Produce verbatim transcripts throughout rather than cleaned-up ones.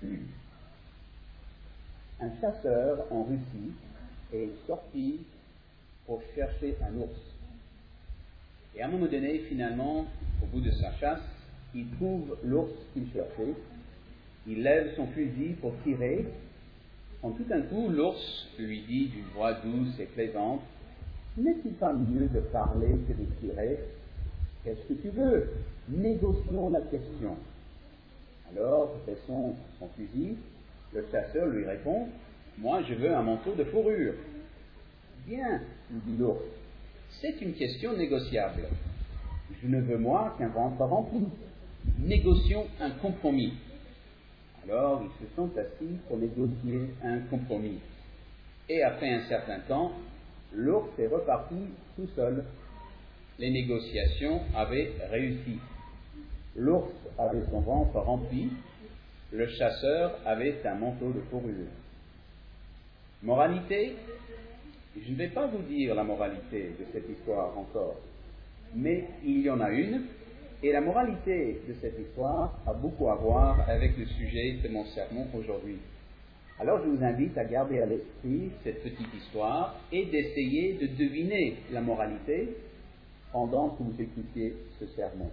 Un chasseur en Russie est sorti pour chercher un ours. Et à un moment donné, finalement, au bout de sa chasse, il trouve l'ours qu'il cherchait. Il lève son fusil pour tirer. En tout un coup, l'ours lui dit d'une voix douce et plaisante: « N'est-il pas mieux de parler que de tirer? Qu'est-ce que tu veux? Négocions la question. » Alors, baissant son fusil, le chasseur lui répond: « Moi, je veux un manteau de fourrure. » « Bien, lui dit l'ours, c'est une question négociable. Je ne veux moi qu'un ventre rempli. Négocions un compromis. » Alors, ils se sont assis pour négocier un compromis. Et après un certain temps, l'ours est reparti tout seul. Les négociations avaient réussi. L'ours avait son ventre rempli, le chasseur avait un manteau de fourrure. Moralité? Je ne vais pas vous dire la moralité de cette histoire encore, mais il y en a une, et la moralité de cette histoire a beaucoup à voir avec le sujet de mon sermon aujourd'hui. Alors je vous invite à garder à l'esprit cette petite histoire et d'essayer de deviner la moralité pendant que vous écoutiez ce sermon.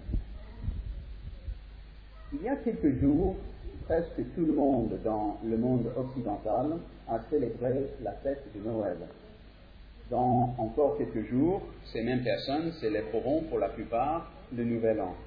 Il y a quelques jours, presque tout le monde dans le monde occidental a célébré la fête de Noël. Dans encore quelques jours, ces mêmes personnes célébreront pour la plupart le Nouvel An.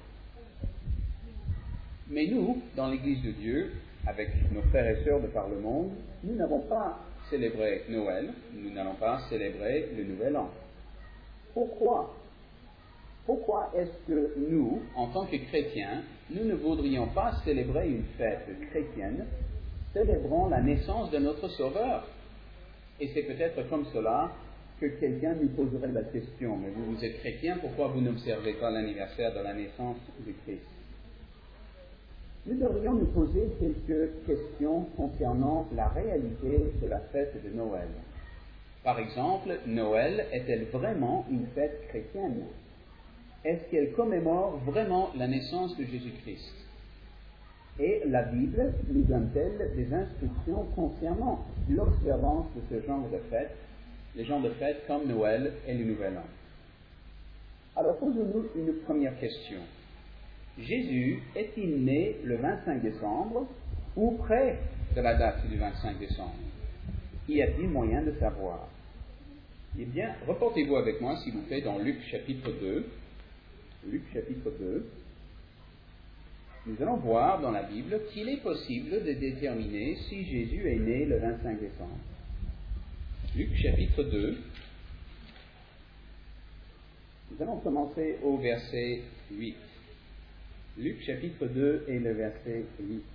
Mais nous, dans l'Église de Dieu, avec nos frères et sœurs de par le monde, nous n'avons pas célébré Noël, nous n'allons pas célébrer le Nouvel An. Pourquoi? Pourquoi est-ce que nous, en tant que chrétiens, nous ne voudrions pas célébrer une fête chrétienne, célébrant la naissance de notre Sauveur? Et c'est peut-être comme cela que quelqu'un nous poserait la question: mais vous, vous êtes chrétien, pourquoi vous n'observez pas l'anniversaire de la naissance du Christ? Nous devrions nous poser quelques questions concernant la réalité de la fête de Noël. Par exemple, Noël est-elle vraiment une fête chrétienne? Est-ce qu'elle commémore vraiment la naissance de Jésus-Christ? Et la Bible nous donne-t-elle des instructions concernant l'observance de ce genre de fête, les genres de fêtes comme Noël et le Nouvel An? Alors posons-nous une première question. Jésus est-il né le vingt-cinq décembre ou près de la date du vingt-cinq décembre? Y a-t-il moyen de savoir? Eh bien, reportez-vous avec moi, s'il vous plaît, dans Luc chapitre deux. Luc chapitre deux. Nous allons voir dans la Bible qu'il est possible de déterminer si Jésus est né le vingt-cinq décembre. Luc chapitre deux. Nous allons commencer au verset huit. Luc chapitre deux et le verset huit.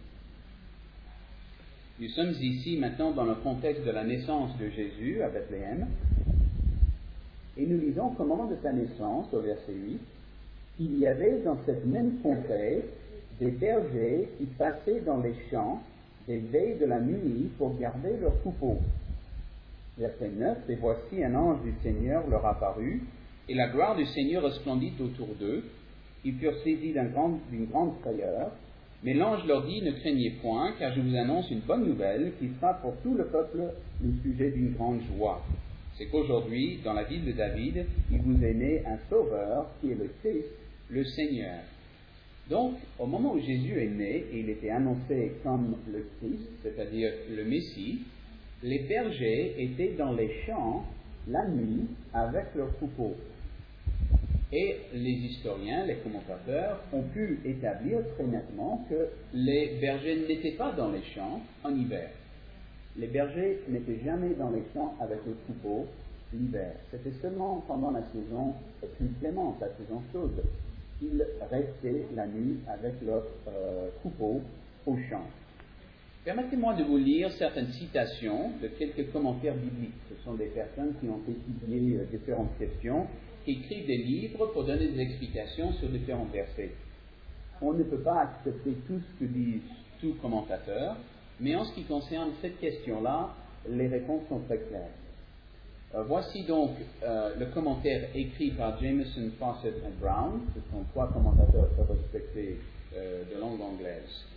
Nous sommes ici maintenant dans le contexte de la naissance de Jésus à Bethléem. Et nous lisons qu'au moment de sa naissance, au verset huit, il y avait dans cette même contrée des bergers qui passaient dans les champs des veilles de la nuit pour garder leurs troupeaux. Verset neuf, et voici un ange du Seigneur leur apparut, et la gloire du Seigneur resplendit autour d'eux. Ils furent saisis d'un grand, d'une grande frayeur, mais l'ange leur dit: ne craignez point, car je vous annonce une bonne nouvelle qui sera pour tout le peuple le sujet d'une grande joie. C'est qu'aujourd'hui, dans la ville de David, il vous est né un sauveur qui est le Christ, le Seigneur. Donc, au moment où Jésus est né, et il était annoncé comme le Christ, c'est-à-dire le Messie, les bergers étaient dans les champs la nuit avec leurs troupeaux. Et les historiens, les commentateurs, ont pu établir très nettement que les bergers n'étaient pas dans les champs en hiver. Les bergers n'étaient jamais dans les champs avec les troupeaux l'hiver. C'était seulement pendant la saison plus clémente, la saison chaude. Ils restaient la nuit avec leurs euh, troupeaux au champ. Permettez-moi de vous lire certaines citations de quelques commentaires bibliques. Ce sont des personnes qui ont étudié différentes questions, qui écrivent des livres pour donner des explications sur différents versets. On ne peut pas accepter tout ce que disent tous commentateurs, mais en ce qui concerne cette question-là, les réponses sont très claires. Euh, voici donc euh, le commentaire écrit par Jameson, Fawcett et Brown. Ce sont trois commentateurs très respectés euh, de langue anglaise.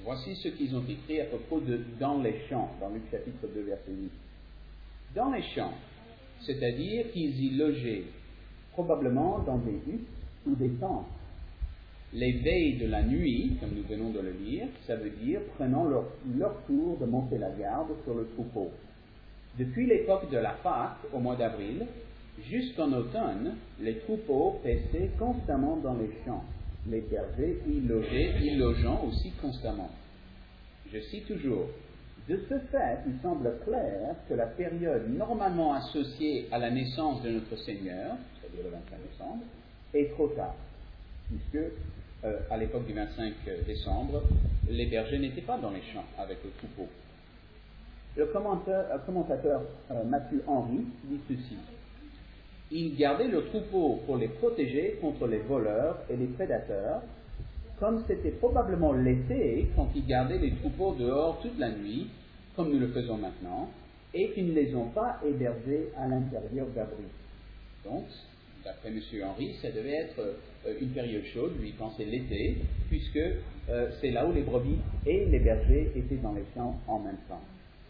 Voici ce qu'ils ont écrit à propos de dans les champs, dans Luc chapitre deux, verset huit. Dans les champs, c'est-à-dire qu'ils y logeaient, probablement dans des huttes ou des tentes. Les veilles de la nuit, comme nous venons de le lire, ça veut dire prenant leur, leur tour de monter la garde sur le troupeau. Depuis l'époque de la Pâque, au mois d'avril, jusqu'en automne, les troupeaux paissaient constamment dans les champs, les bergers y logeaient, y logeant aussi constamment. Je cite toujours, de ce fait, il semble clair que la période normalement associée à la naissance de notre Seigneur, c'est-à-dire le vingt-cinq décembre, est trop tard, puisque euh, à l'époque du vingt-cinq décembre, les bergers n'étaient pas dans les champs avec le troupeau. Le commentateur, commentateur euh, Matthew Henry dit ceci. Ils gardaient le troupeau pour les protéger contre les voleurs et les prédateurs, comme c'était probablement l'été quand ils gardaient les troupeaux dehors toute la nuit, comme nous le faisons maintenant, et qu'ils ne les ont pas hébergés à l'intérieur d'abris. Donc, d'après M. Henry, ça devait être euh, une période chaude, lui quand c'est l'été, puisque euh, c'est là où les brebis et les bergers étaient dans les champs en même temps.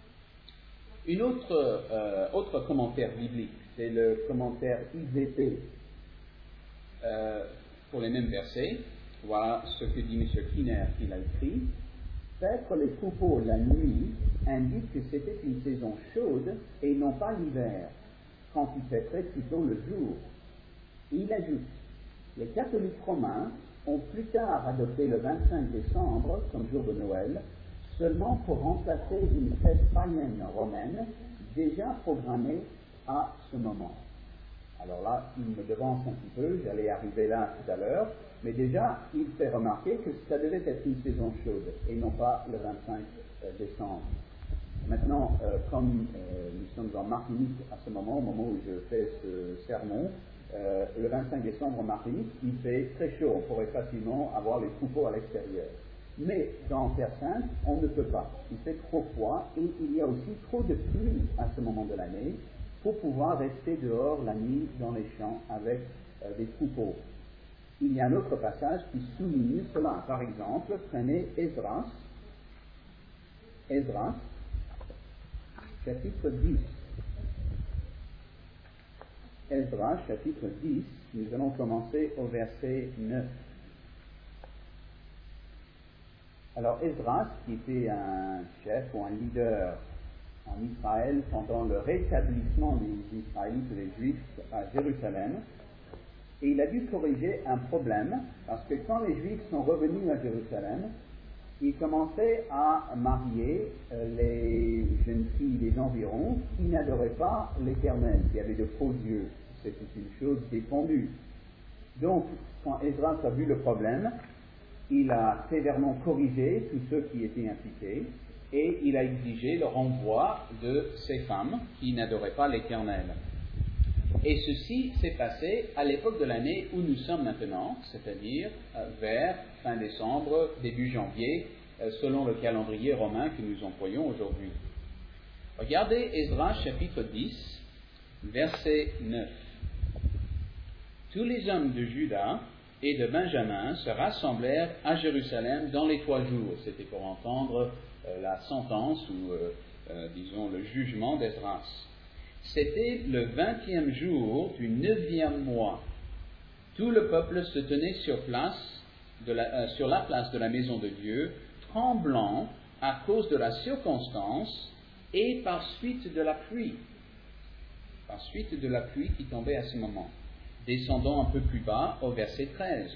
Une autre, euh, autre commentaire biblique, c'est le commentaire I V P euh, pour les mêmes versets. Voilà ce que dit M. Kinner qu'il a écrit. Paître les troupeaux la nuit indique que c'était une saison chaude et non pas l'hiver, quand il paîtrait plutôt le jour. Il ajoute, les catholiques romains ont plus tard adopté le vingt-cinq décembre comme jour de Noël, seulement pour remplacer une fête païenne romaine déjà programmée à ce moment. Alors là, il me devance un petit peu, j'allais arriver là tout à l'heure, mais déjà, il fait remarquer que ça devait être une saison chaude et non pas le vingt-cinq décembre. Maintenant, euh, comme euh, nous sommes en Martinique à ce moment, au moment où je fais ce sermon, euh, le vingt-cinq décembre en Martinique, il fait très chaud, on pourrait facilement avoir les troupeaux à l'extérieur. Mais dans Terre Sainte, on ne peut pas. Il fait trop froid et il y a aussi trop de pluie à ce moment de l'année pour pouvoir rester dehors la nuit dans les champs avec euh, des troupeaux. Il y a un autre passage qui souligne cela. Par exemple, prenez Esdras, Esdras, chapitre dix. Esdras, chapitre dix, nous allons commencer au verset neuf. Alors Esdras, qui était un chef ou un leader en Israël pendant le rétablissement des Israélites et des Juifs à Jérusalem, et il a dû corriger un problème, parce que quand les Juifs sont revenus à Jérusalem, ils commençaient à marier euh, les jeunes filles des environs qui n'adoraient pas l'Éternel, qui avaient de faux dieux. C'était une chose défendue. Donc, quand Esdras a vu le problème, il a sévèrement corrigé tous ceux qui étaient impliqués, et il a exigé le renvoi de ces femmes qui n'adoraient pas l'Éternel. Et ceci s'est passé à l'époque de l'année où nous sommes maintenant, c'est-à-dire euh, vers fin décembre, début janvier, euh, selon le calendrier romain que nous employons aujourd'hui. Regardez Esdras chapitre dix, verset neuf. Tous les hommes de Juda et de Benjamin se rassemblèrent à Jérusalem dans les trois jours. C'était pour entendre euh, la sentence ou, euh, euh, disons, le jugement d'Esdras. C'était le vingtième jour du neuvième mois. Tout le peuple se tenait sur, place de la, euh, sur la place de la maison de Dieu, tremblant à cause de la circonstance et par suite de la pluie. Par suite de la pluie qui tombait à ce moment. Descendons un peu plus bas au verset treize.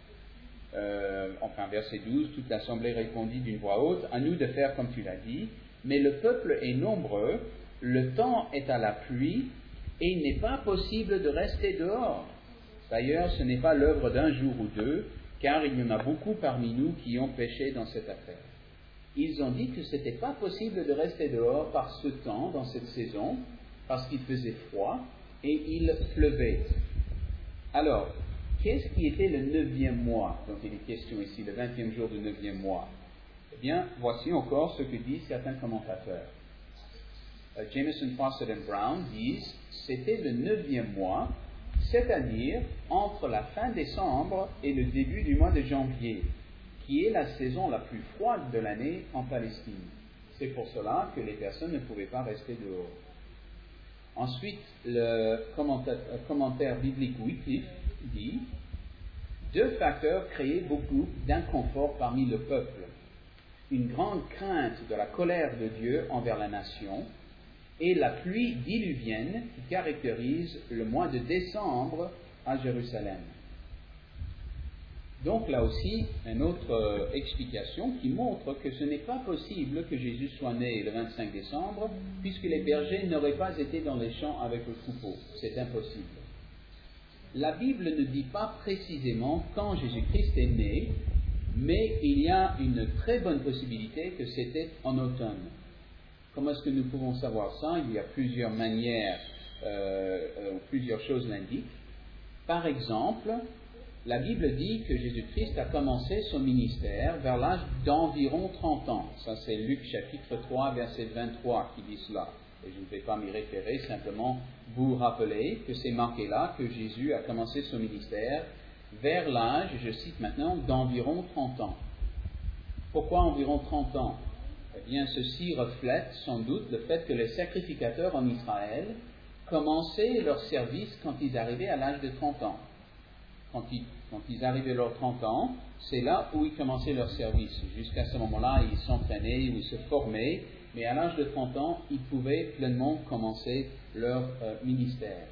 Euh, enfin, verset douze, toute l'assemblée répondit d'une voix haute, à nous de faire comme tu l'as dit, mais le peuple est nombreux, le temps est à la pluie, et il n'est pas possible de rester dehors. D'ailleurs, ce n'est pas l'œuvre d'un jour ou deux, car il y en a beaucoup parmi nous qui ont péché dans cette affaire. Ils ont dit que ce n'était pas possible de rester dehors par ce temps, dans cette saison, parce qu'il faisait froid, et il pleuvait. Alors, qu'est-ce qui était le neuvième mois dont il est question ici, le vingtième jour du neuvième mois? Eh bien, voici encore ce que disent certains commentateurs. Uh, Jameson, Fawcett et Brown disent c'était le neuvième mois, c'est-à-dire entre la fin décembre et le début du mois de janvier, qui est la saison la plus froide de l'année en Palestine. C'est pour cela que les personnes ne pouvaient pas rester dehors. Ensuite, le commentaire, commentaire biblique Wycliffe dit « Deux facteurs créaient beaucoup d'inconfort parmi le peuple. Une grande crainte de la colère de Dieu envers la nation et la pluie diluvienne qui caractérise le mois de décembre à Jérusalem. » Donc là aussi, une autre euh, explication qui montre que ce n'est pas possible que Jésus soit né le vingt-cinq décembre, puisque les bergers n'auraient pas été dans les champs avec le troupeau. C'est impossible. La Bible ne dit pas précisément quand Jésus-Christ est né, mais il y a une très bonne possibilité que c'était en automne. Comment est-ce que nous pouvons savoir ça? Il y a plusieurs manières, euh, euh, plusieurs choses l'indiquent. Par exemple, la Bible dit que Jésus-Christ a commencé son ministère vers l'âge d'environ trente ans. Ça, c'est Luc chapitre trois, verset vingt-trois qui dit cela. Et je ne vais pas m'y référer, simplement vous rappeler que c'est marqué là que Jésus a commencé son ministère vers l'âge, je cite maintenant, d'environ trente ans. Pourquoi environ trente ans? Eh bien, ceci reflète sans doute le fait que les sacrificateurs en Israël commençaient leur service quand ils arrivaient à l'âge de trente ans. Quand ils, quand ils arrivaient à leurs trente ans, c'est là où ils commençaient leur service. Jusqu'à ce moment-là, ils s'entraînaient ou ils se formaient, mais à l'âge de trente ans, ils pouvaient pleinement commencer leur euh, ministère.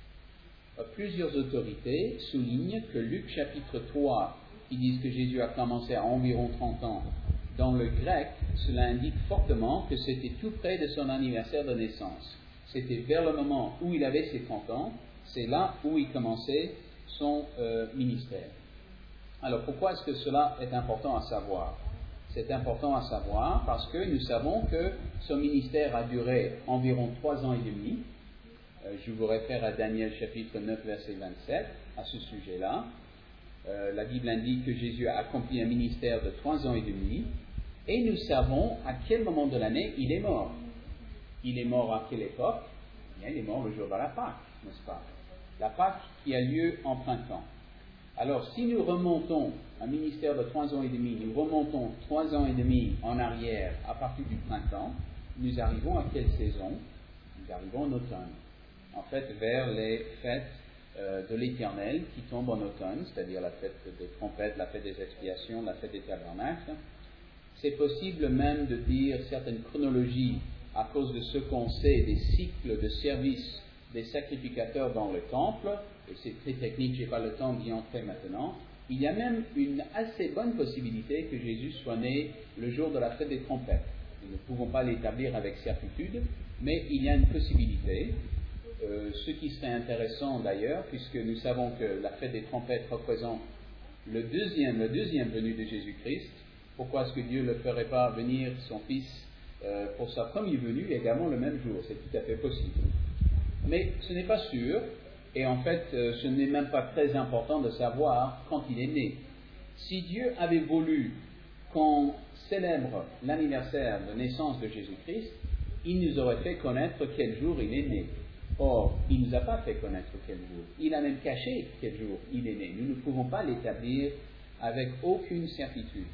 Euh, plusieurs autorités soulignent que Luc chapitre trois, qui disent que Jésus a commencé à environ trente ans, dans le grec, cela indique fortement que c'était tout près de son anniversaire de naissance. C'était vers le moment où il avait ses trente ans, c'est là où il commençait son euh, ministère. Alors pourquoi est-ce que cela est important à savoir? C'est important à savoir parce que nous savons que son ministère a duré environ trois ans et demi. Euh, je vous réfère à Daniel chapitre neuf verset vingt-sept à ce sujet-là. Euh, la Bible indique que Jésus a accompli un ministère de trois ans et demi et nous savons à quel moment de l'année il est mort. Il est mort à quelle époque? Bien, il est mort le jour de la Pâque, n'est-ce pas? La Pâque qui a lieu en printemps. Alors, si nous remontons un ministère de trois ans et demi, nous remontons trois ans et demi en arrière à partir du printemps, nous arrivons à quelle saison? Nous arrivons en automne. En fait, vers les fêtes euh, de l'Éternel qui tombent en automne, c'est-à-dire la fête des trompettes, la fête des expiations, la fête des tabernacles. C'est possible même de dire certaines chronologies à cause de ce qu'on sait des cycles de service des sacrificateurs dans le temple, et c'est très technique, je n'ai pas le temps d'y entrer maintenant. Il y a même une assez bonne possibilité que Jésus soit né le jour de la fête des trompettes. Nous ne pouvons pas l'établir avec certitude, mais il y a une possibilité. Euh, ce qui serait intéressant d'ailleurs, puisque nous savons que la fête des trompettes représente le deuxième, le deuxième venu de Jésus-Christ, pourquoi est-ce que Dieu ne le ferait pas venir son Fils euh, pour sa première venue également le même jour? C'est tout à fait possible. Mais ce n'est pas sûr, et en fait, euh, ce n'est même pas très important de savoir quand il est né. Si Dieu avait voulu qu'on célèbre l'anniversaire de naissance de Jésus-Christ, il nous aurait fait connaître quel jour il est né. Or, il ne nous a pas fait connaître quel jour. Il a même caché quel jour il est né. Nous ne pouvons pas l'établir avec aucune certitude.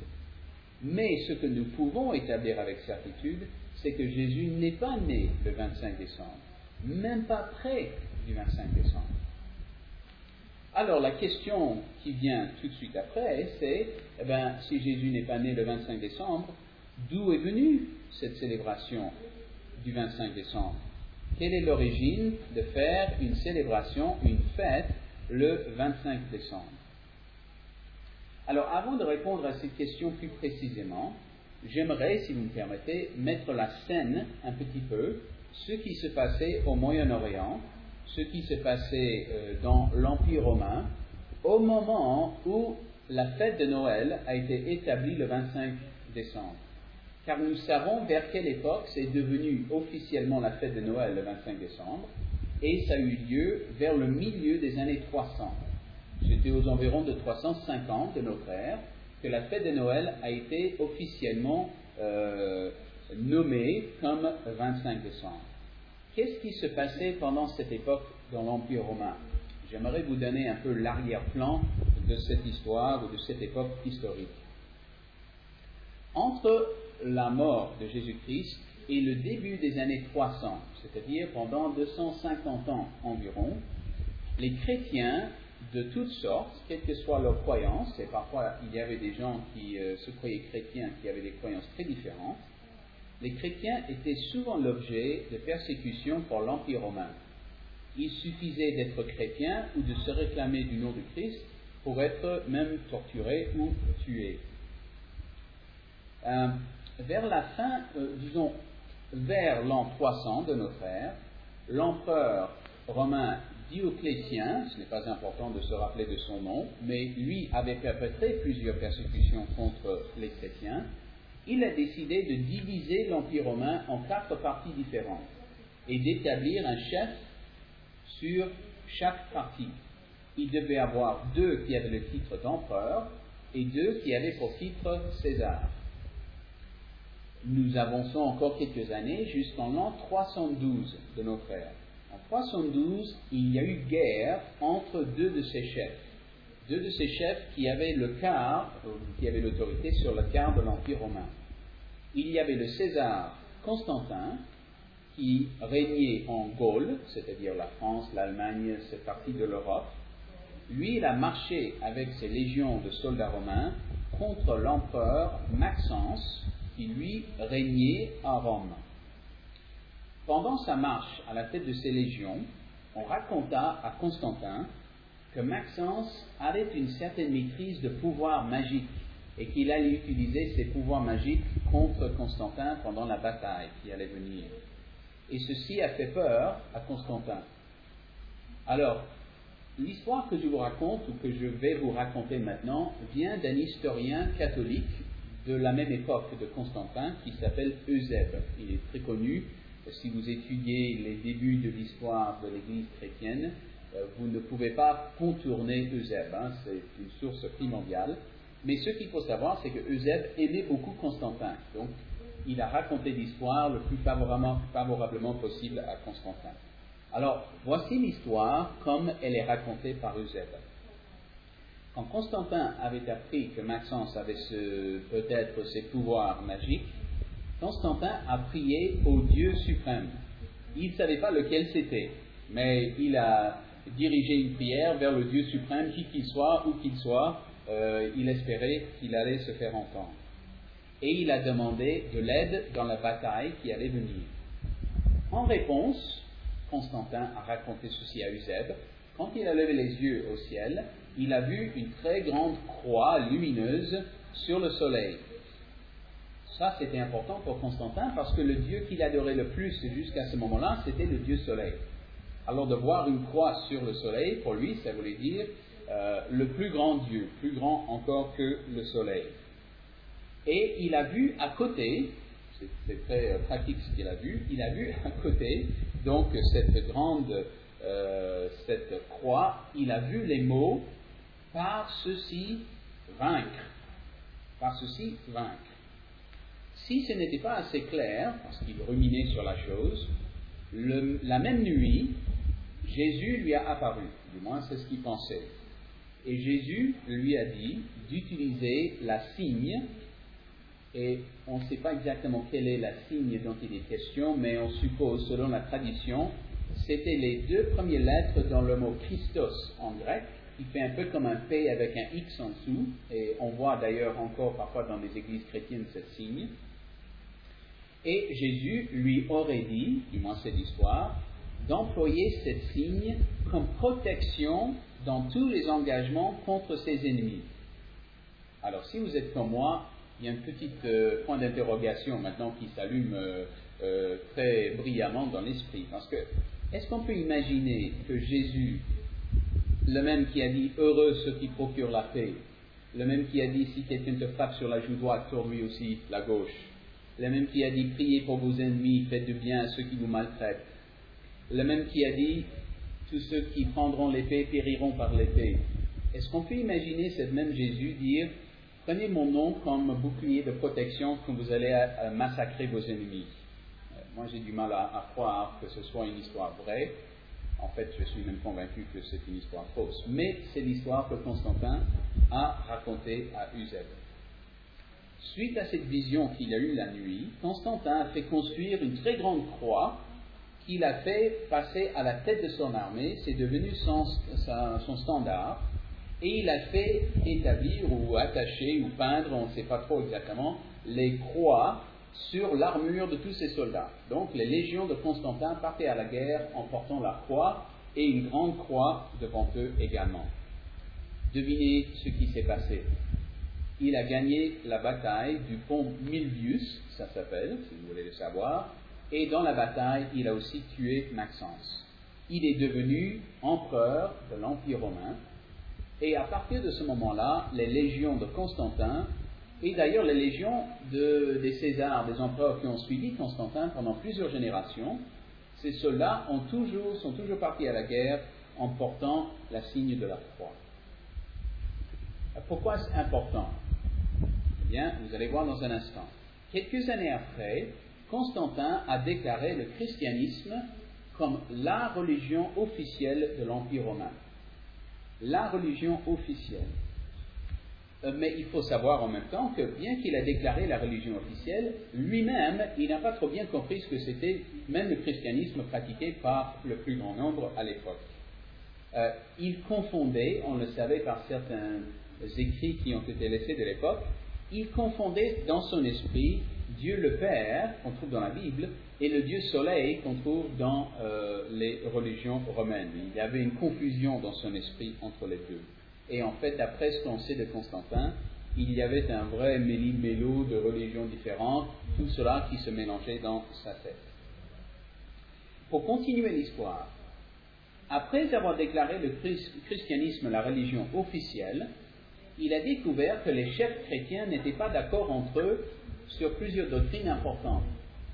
Mais ce que nous pouvons établir avec certitude, c'est que Jésus n'est pas né le vingt-cinq décembre. Même pas près du vingt-cinq décembre. Alors la question qui vient tout de suite après, c'est, eh bien, si Jésus n'est pas né le vingt-cinq décembre, d'où est venue cette célébration du vingt-cinq décembre? Quelle est l'origine de faire une célébration, une fête, le vingt-cinq décembre? Alors avant de répondre à cette question plus précisément, j'aimerais, si vous me permettez, mettre la scène un petit peu, ce qui se passait au Moyen-Orient, ce qui se passait euh, dans l'Empire romain, au moment où la fête de Noël a été établie le vingt-cinq décembre. Car nous savons vers quelle époque c'est devenu officiellement la fête de Noël le vingt-cinq décembre, et ça a eu lieu vers le milieu des années trois cents. C'était aux environs de trois cent cinquante de notre ère que la fête de Noël a été officiellement euh, nommée comme vingt-cinq décembre. Qu'est-ce qui se passait pendant cette époque dans l'Empire romain? J'aimerais vous donner un peu l'arrière-plan de cette histoire ou de cette époque historique. entre la mort de Jésus-Christ et le début des années trois cents, c'est-à-dire pendant deux cent cinquante ans environ, les chrétiens de toutes sortes, quelle que soit leur croyance, et parfois il y avait des gens qui euh, se croyaient chrétiens qui avaient des croyances très différentes, les chrétiens étaient souvent l'objet de persécutions par l'Empire romain. Il suffisait d'être chrétien ou de se réclamer du nom de Christ pour être même torturé ou tué. Euh, vers la fin, euh, disons, vers l'an trois cents de notre ère, l'empereur romain Dioclétien, ce n'est pas important de se rappeler de son nom, mais lui avait perpétré plusieurs persécutions contre les chrétiens. Il a décidé de diviser l'Empire romain en quatre parties différentes et d'établir un chef sur chaque partie. Il devait avoir deux qui avaient le titre d'empereur et deux qui avaient pour titre César. Nous avançons encore quelques années jusqu'en l'an trois cent douze de notre ère. En trois cent douze, il y a eu guerre entre deux de ces chefs. Deux de ces chefs qui avaient le quart, qui avaient l'autorité sur le quart de l'Empire romain. Il y avait le César Constantin, qui régnait en Gaule, c'est-à-dire la France, l'Allemagne, cette partie de l'Europe. Lui, il a marché avec ses légions de soldats romains contre l'empereur Maxence, qui lui régnait à Rome. Pendant sa marche à la tête de ses légions, on raconta à Constantin que Maxence avait une certaine maîtrise de pouvoir magique et qu'il allait utiliser ses pouvoirs magiques contre Constantin pendant la bataille qui allait venir. Et ceci a fait peur à Constantin. Alors, l'histoire que je vous raconte, ou que je vais vous raconter maintenant, vient d'un historien catholique de la même époque de Constantin, qui s'appelle Eusèbe. Il est très connu. Si vous étudiez les débuts de l'histoire de l'Église chrétienne, vous ne pouvez pas contourner Eusèbe, hein, c'est une source primordiale. Mais ce qu'il faut savoir, c'est que Eusèbe aimait beaucoup Constantin. Donc, il a raconté l'histoire le plus favorablement, favorablement possible à Constantin. Alors, voici l'histoire comme elle est racontée par Eusèbe. Quand Constantin avait appris que Maxence avait ce, peut-être ses pouvoirs magiques, Constantin a prié au Dieu suprême. Il ne savait pas lequel c'était, mais il a dirigé une prière vers le Dieu suprême, qui qu'il soit, où qu'il soit, euh, il espérait qu'il allait se faire entendre. Et il a demandé de l'aide dans la bataille qui allait venir. En réponse, Constantin a raconté ceci à Eusèbe. Quand il a levé les yeux au ciel, il a vu une très grande croix lumineuse sur le soleil. Ça, c'était important pour Constantin parce que le Dieu qu'il adorait le plus jusqu'à ce moment-là, c'était le Dieu soleil. Alors de voir une croix sur le soleil, pour lui, ça voulait dire euh, le plus grand Dieu, plus grand encore que le soleil. Et il a vu à côté, c'est, c'est très pratique ce qu'il a vu, il a vu à côté, donc cette grande, euh, cette croix, il a vu les mots « par ceci vaincre ». Par ceci vaincre. Si ce n'était pas assez clair, parce qu'il ruminait sur la chose, le, la même nuit, Jésus lui a apparu, du moins c'est ce qu'il pensait. Et Jésus lui a dit d'utiliser la signe, et on ne sait pas exactement quelle est la signe dont il est question, mais on suppose, selon la tradition, c'était les deux premières lettres dans le mot Christos en grec, qui fait un peu comme un P avec un X en dessous, et on voit d'ailleurs encore parfois dans les églises chrétiennes ce signe. Et Jésus lui aurait dit, du moins c'est l'histoire, d'employer cette signe comme protection dans tous les engagements contre ses ennemis. Alors si vous êtes comme moi, il y a un petit euh, point d'interrogation maintenant qui s'allume euh, euh, très brillamment dans l'esprit. Parce que, est-ce qu'on peut imaginer que Jésus, le même qui a dit « heureux ceux qui procurent la paix », le même qui a dit « si quelqu'un te frappe sur la joue droite, tourne lui aussi la gauche », le même qui a dit « priez pour vos ennemis, faites du bien à ceux qui vous maltraitent », le même qui a dit « tous ceux qui prendront l'épée périront par l'épée ». Est-ce qu'on peut imaginer ce même Jésus dire « prenez mon nom comme bouclier de protection quand vous allez à, à massacrer vos ennemis ». Moi j'ai du mal à, à croire que ce soit une histoire vraie. En fait, je suis même convaincu que c'est une histoire fausse. Mais c'est l'histoire que Constantin a racontée à Eusèbe. Suite à cette vision qu'il a eue la nuit, Constantin a fait construire une très grande croix qu'il a fait passer à la tête de son armée. C'est devenu son, son standard. Et il a fait établir ou attacher ou peindre, on ne sait pas trop exactement, les croix sur l'armure de tous ses soldats. Donc les légions de Constantin partaient à la guerre en portant la croix et une grande croix devant eux également. Devinez ce qui s'est passé. Il a gagné la bataille du pont Milvius, ça s'appelle, si vous voulez le savoir, et dans la bataille, il a aussi tué Maxence. Il est devenu empereur de l'Empire romain, et à partir de ce moment-là, les légions de Constantin, et d'ailleurs les légions de, des Césars, des empereurs qui ont suivi Constantin pendant plusieurs générations, ces soldats ont toujours, sont toujours partis à la guerre en portant la signe de la croix. Pourquoi c'est important ? Eh bien, vous allez voir dans un instant. Quelques années après, Constantin a déclaré le christianisme comme la religion officielle de l'Empire romain. La religion officielle. Euh, mais il faut savoir en même temps que bien qu'il a déclaré la religion officielle, lui-même, il n'a pas trop bien compris ce que c'était même le christianisme pratiqué par le plus grand nombre à l'époque. Euh, il confondait, on le savait par certains écrits qui ont été laissés de l'époque, il confondait dans son esprit Dieu le Père, qu'on trouve dans la Bible, et le Dieu Soleil, qu'on trouve dans euh, les religions romaines. Il y avait une confusion dans son esprit entre les deux. Et en fait, d'après ce qu'on sait de Constantin, il y avait un vrai méli-mélo de religions différentes, tout cela qui se mélangeait dans sa tête. Pour continuer l'histoire, après avoir déclaré le christianisme la religion officielle, il a découvert que les chefs chrétiens n'étaient pas d'accord entre eux sur plusieurs doctrines importantes.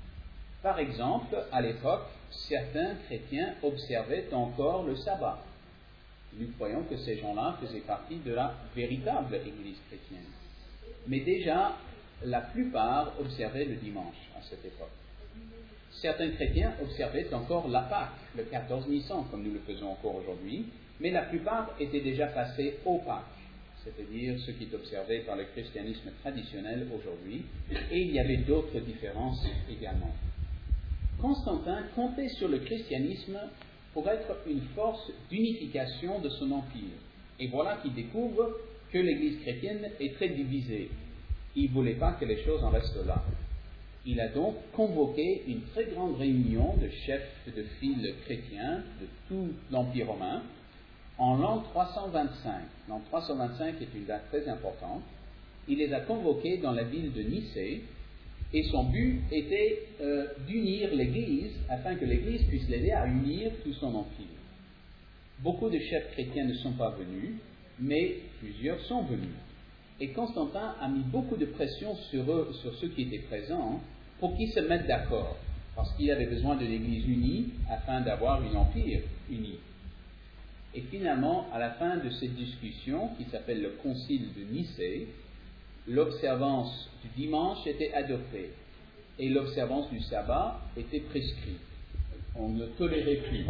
Par exemple, à l'époque, certains chrétiens observaient encore le sabbat. Nous croyons que ces gens-là faisaient partie de la véritable Église chrétienne. Mais déjà, la plupart observaient le dimanche à cette époque. Certains chrétiens observaient encore la Pâque, le quatorze Nissan, comme nous le faisons encore aujourd'hui, mais la plupart étaient déjà passés au Pâques, c'est-à-dire ce qui est observé par le christianisme traditionnel aujourd'hui, et il y avait d'autres différences également. Constantin comptait sur le christianisme pour être une force d'unification de son empire. Et voilà qu'il découvre que l'Église chrétienne est très divisée. Il ne voulait pas que les choses en restent là. Il a donc convoqué une très grande réunion de chefs de file chrétiens de tout l'Empire romain en l'an trois cent vingt-cinq. L'an trois cent vingt-cinq est une date très importante. Il les a convoqués dans la ville de Nicée, et son but était euh, d'unir l'Église afin que l'Église puisse l'aider à unir tout son empire. Beaucoup de chefs chrétiens ne sont pas venus, mais plusieurs sont venus. Et Constantin a mis beaucoup de pression sur eux, sur ceux qui étaient présents, pour qu'ils se mettent d'accord, parce qu'il avait besoin de l'Église unie afin d'avoir un empire uni. Et finalement, à la fin de cette discussion, qui s'appelle le Concile de Nicée, l'observance du dimanche était adoptée et l'observance du sabbat était prescrite. On ne tolérait plus.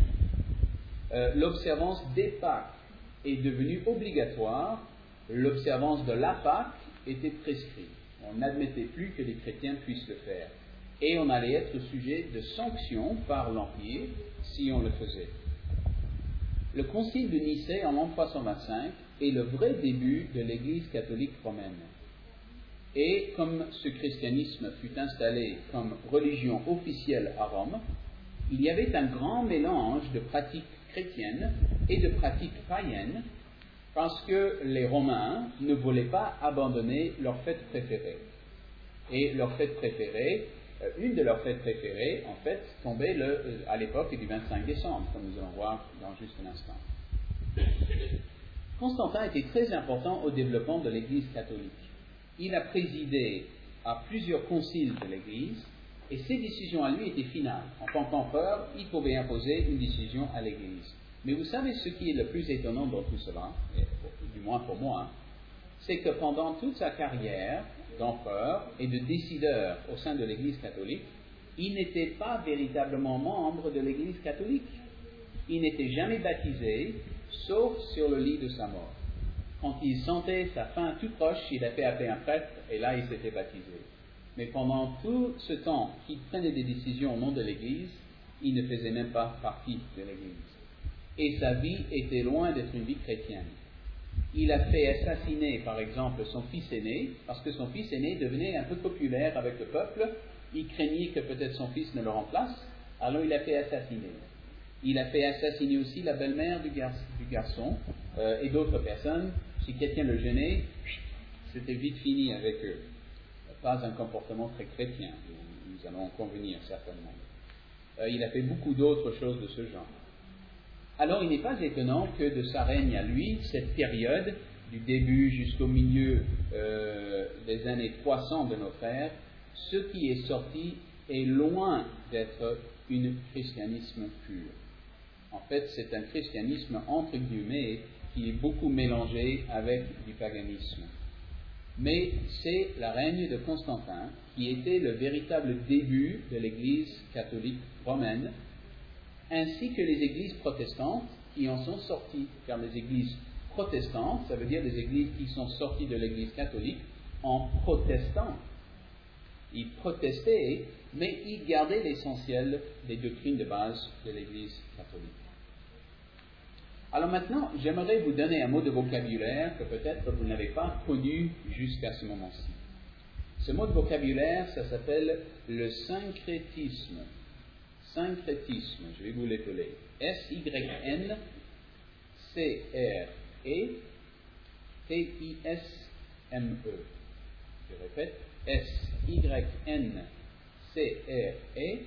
Euh, l'observance des Pâques est devenue obligatoire. L'observance de la Pâque était prescrite. On n'admettait plus que les chrétiens puissent le faire. Et on allait être sujet de sanctions par l'Empire si on le faisait. Le Concile de Nicée en l'an trois cent vingt-cinq est le vrai début de l'Église catholique romaine. Et comme ce christianisme fut installé comme religion officielle à Rome, il y avait un grand mélange de pratiques chrétiennes et de pratiques païennes, parce que les Romains ne voulaient pas abandonner leur fête préférée. Et leur fête préférée, euh, une de leurs fêtes préférées, en fait, tombait le, euh, à l'époque du vingt-cinq décembre, comme nous allons voir dans juste un instant. Constantin était très important au développement de l'Église catholique. Il a présidé à plusieurs conciles de l'Église, et ses décisions à lui étaient finales. En tant qu'empereur, il pouvait imposer une décision à l'Église. Mais vous savez ce qui est le plus étonnant dans tout cela, et du moins pour moi, c'est que pendant toute sa carrière d'empereur et de décideur au sein de l'Église catholique, il n'était pas véritablement membre de l'Église catholique. Il n'était jamais baptisé, sauf sur le lit de sa mort. quand il sentait sa fin tout proche, il a fait appeler un prêtre et là il s'était baptisé. Mais pendant tout ce temps qu'il prenait des décisions au nom de l'Église, il ne faisait même pas partie de l'Église. Et sa vie était loin d'être une vie chrétienne. Il a fait assassiner, par exemple, son fils aîné, parce que son fils aîné devenait un peu populaire avec le peuple. Il craignait que peut-être son fils ne le remplace, alors il a fait assassiner. Il a fait assassiner aussi la belle-mère du, gar- du garçon euh, et d'autres personnes. Si quelqu'un le gênait, c'était vite fini avec eux. Pas un comportement très chrétien, nous allons en convenir certainement. Euh, il a fait beaucoup d'autres choses de ce genre. Alors il n'est pas étonnant que de sa règne à lui, cette période, du début jusqu'au milieu euh, des années trois cents de notre ère, ce qui est sorti est loin d'être un christianisme pur. En fait, c'est un christianisme entre guillemets qui est beaucoup mélangé avec du paganisme. Mais c'est la règne de Constantin qui était le véritable début de l'Église catholique romaine, ainsi que les églises protestantes qui en sont sorties. Car les églises protestantes, ça veut dire des églises qui sont sorties de l'Église catholique en protestant. Ils protestaient, mais ils gardaient l'essentiel des doctrines de base de l'Église catholique. Alors maintenant, j'aimerais vous donner un mot de vocabulaire que peut-être vous n'avez pas connu jusqu'à ce moment-ci. Ce mot de vocabulaire, ça s'appelle le syncrétisme. Syncrétisme, je vais vous l'épeler. S Y N C R E T I S M E. Je répète, S Y N C R E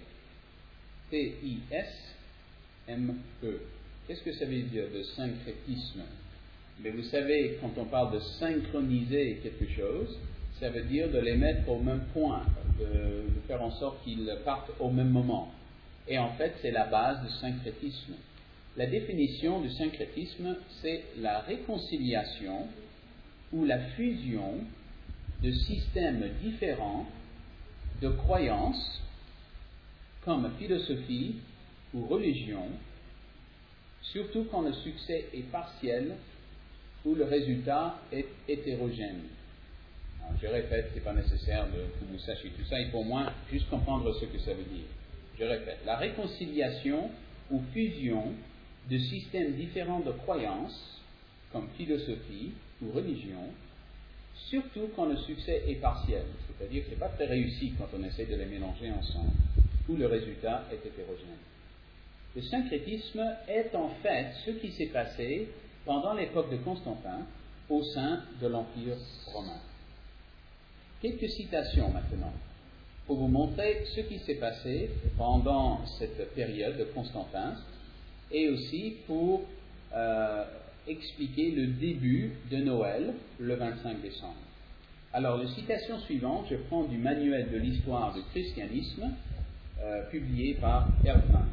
T I S M E. Qu'est-ce que ça veut dire de syncrétisme? Mais vous savez, quand on parle de synchroniser quelque chose, ça veut dire de les mettre au même point, de, de faire en sorte qu'ils partent au même moment. Et en fait, c'est la base du syncrétisme. La définition du syncrétisme, c'est la réconciliation ou la fusion de systèmes différents de croyances, comme philosophie ou religion, surtout quand le succès est partiel ou le résultat est hétérogène. Alors, je répète, ce n'est pas nécessaire de, que vous sachiez tout ça, il faut au moins juste comprendre ce que ça veut dire. Je répète, la réconciliation ou fusion de systèmes différents de croyances, comme philosophie ou religion, surtout quand le succès est partiel, c'est-à-dire que ce n'est pas très réussi quand on essaie de les mélanger ensemble, ou le résultat est hétérogène. Le syncrétisme est en fait ce qui s'est passé pendant l'époque de Constantin au sein de l'Empire romain. Quelques citations maintenant pour vous montrer ce qui s'est passé pendant cette période de Constantin et aussi pour euh, expliquer le début de Noël le vingt-cinq décembre. Alors, les citations suivantes, je prends du manuel de l'histoire du christianisme euh, publié par Erckmann.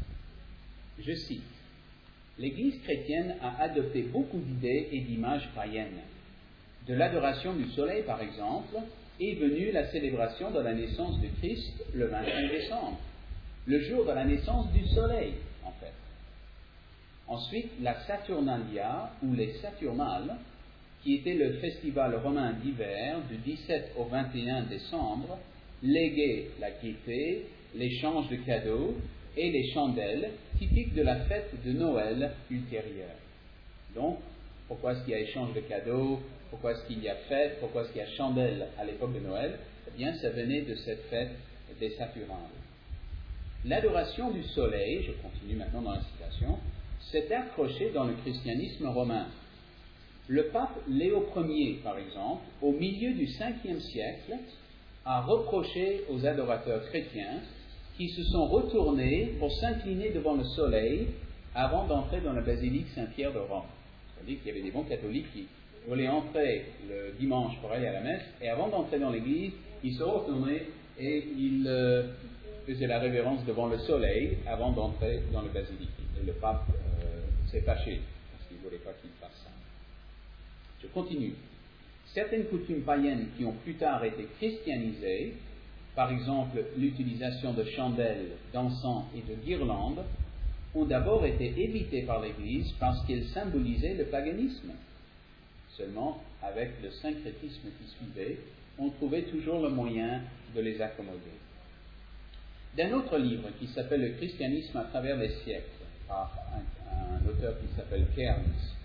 Je cite, « L'Église chrétienne a adopté beaucoup d'idées et d'images païennes. De l'adoration du soleil, par exemple, est venue la célébration de la naissance de Christ le vingt-cinq décembre, le jour de la naissance du soleil, en fait. Ensuite, la Saturnalia, ou les Saturnales, qui était le festival romain d'hiver du dix-sept au vingt et un décembre, léguait la gaieté, l'échange de cadeaux et les chandelles typiques de la fête de Noël ultérieure. Donc, pourquoi est-ce qu'il y a échange de cadeaux? Pourquoi est-ce qu'il y a fête? Pourquoi est-ce qu'il y a chandelles à l'époque de Noël? Eh bien, ça venait de cette fête des Saturnales. L'adoration du soleil, je continue maintenant dans la citation, s'est accrochée dans le christianisme romain. Le pape Léo Ier, par exemple, au milieu du cinquième siècle, a reproché aux adorateurs chrétiens qui se sont retournés pour s'incliner devant le soleil avant d'entrer dans la basilique Saint-Pierre de Rome. C'est-à-dire qu'il y avait des bons catholiques qui voulaient entrer le dimanche pour aller à la messe, et avant d'entrer dans l'église, ils se retournaient et ils euh, faisaient la révérence devant le soleil avant d'entrer dans le basilique. Et le pape euh, s'est fâché, parce qu'il ne voulait pas qu'ils fassent ça. Je continue. Certaines coutumes païennes qui ont plus tard été christianisées, par exemple l'utilisation de chandelles, d'encens et de guirlandes, ont d'abord été évitées par l'Église parce qu'elles symbolisaient le paganisme. Seulement, avec le syncrétisme qui suivait, on trouvait toujours le moyen de les accommoder. D'un autre livre qui s'appelle « Le christianisme à travers les siècles », par un, un auteur qui s'appelle Cairns,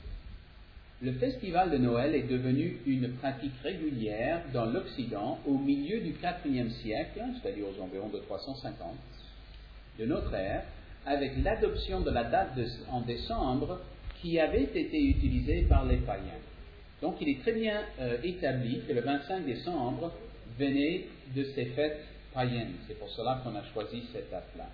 le festival de Noël est devenu une pratique régulière dans l'Occident au milieu du quatrième siècle, c'est-à-dire aux environs de trois cent cinquante, de notre ère, avec l'adoption de la date de, en décembre qui avait été utilisée par les païens. Donc il est très bien euh, établi que le vingt-cinq décembre venait de ces fêtes païennes. C'est pour cela qu'on a choisi cette date-là.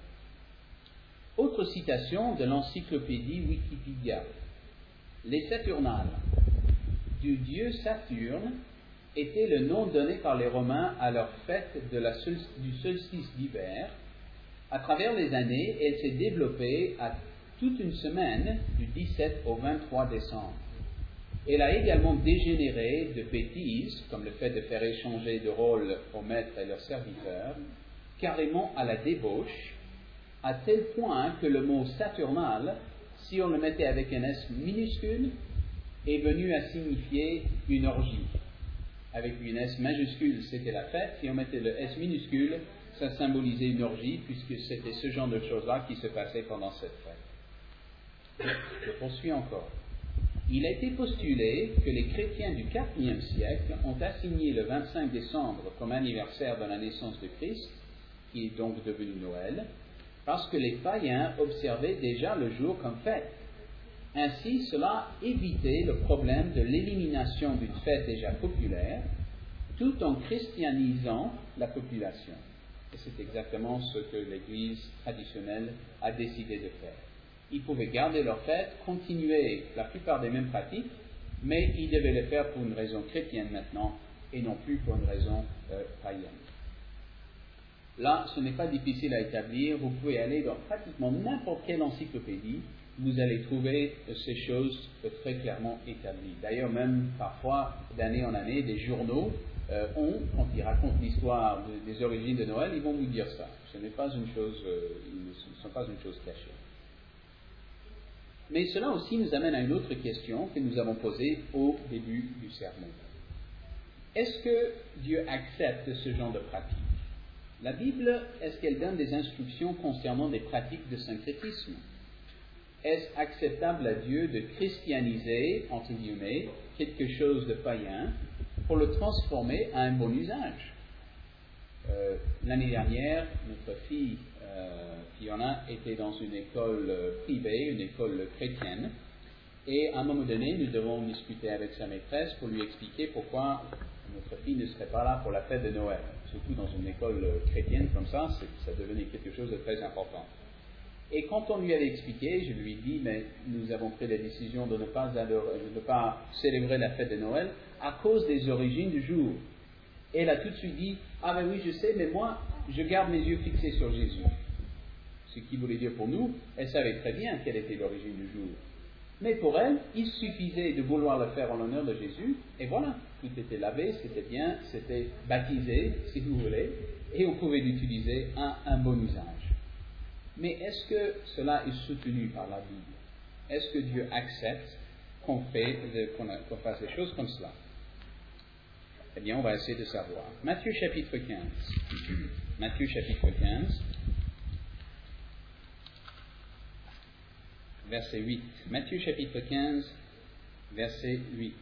Autre citation de l'encyclopédie Wikipédia. Les Saturnales du dieu Saturne était le nom donné par les Romains à leur fête de la sol- du solstice d'hiver. À travers les années, elle s'est développée à toute une semaine du dix-sept au vingt-trois décembre. Elle a également dégénéré de bêtises, comme le fait de faire échanger de rôle aux maîtres et leurs serviteurs, carrément à la débauche, à tel point que le mot saturnal, si on le mettait avec un S minuscule, est venu à signifier une orgie. Avec une S majuscule, c'était la fête. Si on mettait le S minuscule, ça symbolisait une orgie, puisque c'était ce genre de choses-là qui se passait pendant cette fête. Je poursuis encore. Il a été postulé que les chrétiens du quatrième siècle ont assigné le vingt-cinq décembre comme anniversaire de la naissance de Christ, qui est donc devenu Noël, parce que les païens observaient déjà le jour comme fête. Ainsi, cela évitait le problème de l'élimination d'une fête déjà populaire, tout en christianisant la population. Et c'est exactement ce que l'Église traditionnelle a décidé de faire. Ils pouvaient garder leur fête, continuer la plupart des mêmes pratiques, mais ils devaient le faire pour une raison chrétienne maintenant, et non plus pour une raison euh, païenne. Là, ce n'est pas difficile à établir. Vous pouvez aller dans pratiquement n'importe quelle encyclopédie, vous allez trouver ces choses très clairement établies. D'ailleurs, même parfois, d'année en année, des journaux euh, ont, quand ils racontent l'histoire de, des origines de Noël, ils vont vous dire ça. Ce n'est pas une chose, euh, ils ne sont pas une chose cachée. Mais cela aussi nous amène à une autre question que nous avons posée au début du sermon. Est-ce que Dieu accepte ce genre de pratique? La Bible, est-ce qu'elle donne des instructions concernant des pratiques de syncrétisme? Est-ce acceptable à Dieu de christianiser, entre guillemets, quelque chose de païen pour le transformer à un bon usage? euh, L'année dernière, notre fille euh, Fiona était dans une école privée, une école chrétienne, et à un moment donné, nous devons discuter avec sa maîtresse pour lui expliquer pourquoi notre fille ne serait pas là pour la fête de Noël. Surtout dans une école chrétienne comme ça, ça devenait quelque chose de très important. Et quand on lui avait expliqué, je lui ai dit, mais nous avons pris la décision de ne pas, adorer, de ne pas célébrer la fête de Noël à cause des origines du jour. Et elle a tout de suite dit, ah ben oui, je sais, mais moi, je garde mes yeux fixés sur Jésus. Ce qui voulait dire pour nous, elle savait très bien quelle était l'origine du jour. Mais pour elle, il suffisait de vouloir le faire en l'honneur de Jésus, et voilà, tout était lavé, c'était bien, c'était baptisé, si vous voulez, et on pouvait l'utiliser à un bon usage. Mais est-ce que cela est soutenu par la Bible? Est-ce que Dieu accepte qu'on, fait, qu'on, qu'on fasse des choses comme cela? Eh bien, on va essayer de savoir. Matthieu chapitre quinze. Matthieu chapitre quinze. Verset huit. Matthieu chapitre quinze, verset huit.